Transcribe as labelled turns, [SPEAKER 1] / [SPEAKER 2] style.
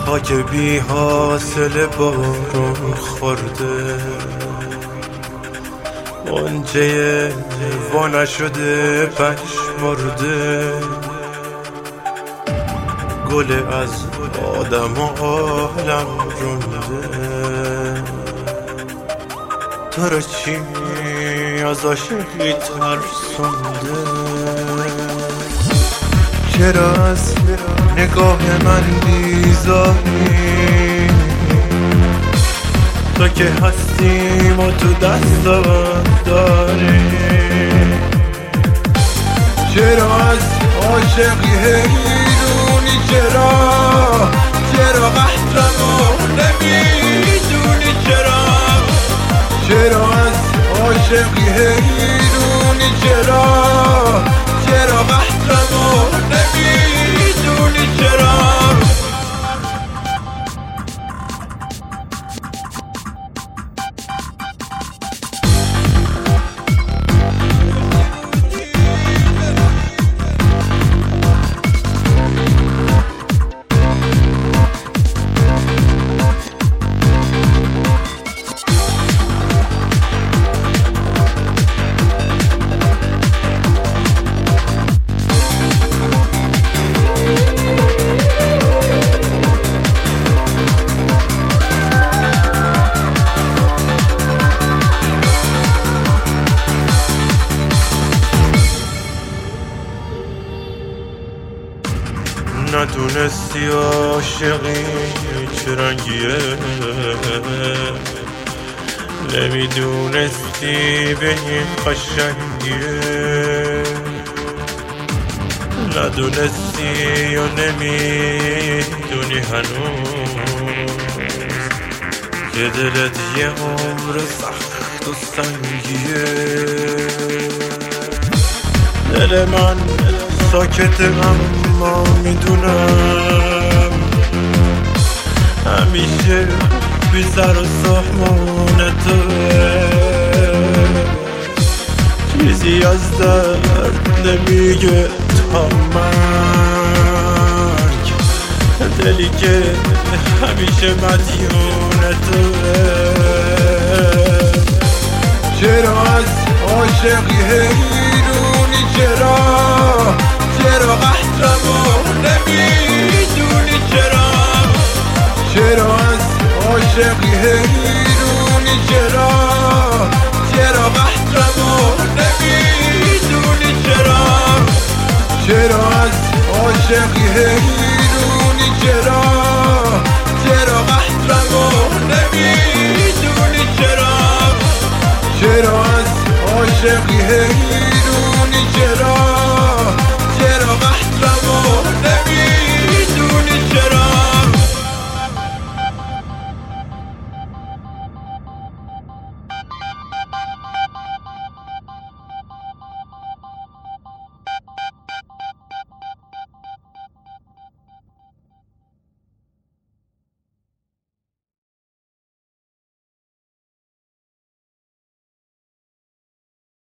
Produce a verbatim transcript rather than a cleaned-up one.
[SPEAKER 1] خاک بی حاصل بارون خورده، غنچه وا نشده پژمرده، گل از آدم و عالم رونده. تو رو چی از عاشقی ترسونده؟ چرا از نگاه من بیزاری؟ تو که هستیم و تو دستم داری. چرا از عاشقی حیرونی؟ چرا چرا قهرمو نمیدونی؟ چرا چرا از عاشقی حیرونی؟ چرا چرا قهرمو نمیدونی؟ چرا ندونستی عاشقی چه رنگیه، نمیدونستی به این قشنگیه، ندونستی و نمیدونی هنوز که دلت یه عمر سخت و سنگیه. دل من ساکته اما میدونم همیشه بی سر و سامان توه، چیزی از درد نمیگه تا مرگ، دلی که همیشه مدیون توه. چرا از عاشقی حیرونی؟ چرا چرا قهرمو نمیدونی؟ چرا چرا از عاشقی حیرونی؟ چرا چرا قهرمو نمیدونی؟ چرا چرا از عاشقی حیرونی؟ چرا چرا قهرمو نمیدونی؟ چرا چرا از عاشقی حیرونی؟ چرا چرا قهرمو